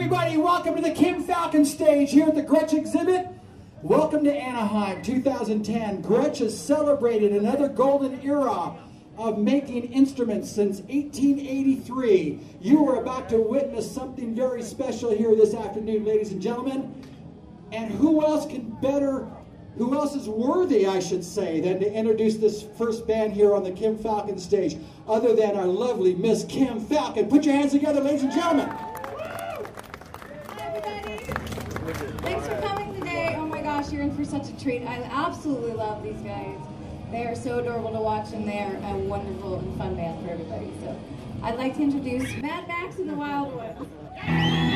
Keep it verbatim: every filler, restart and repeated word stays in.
everybody. Welcome to the Kim Falcon stage here at the Gretsch exhibit. Welcome to Anaheim two thousand ten. Gretsch has celebrated another golden era of making instruments since eighteen eighty-three. You are about to witness something very special here this afternoon, ladies and gentlemen. And who else can better, who else is worthy, I should say, than to introduce this first band here on the Kim Falcon stage, other than our lovely Miss Kim Falcon. Put your hands together, ladies and gentlemen. Thanks for coming today. Oh my gosh, you're in for such a treat. I absolutely love these guys. They are so adorable to watch, and they are a wonderful and fun band for everybody. So I'd like to introduce Mad Max and the Wild Ones.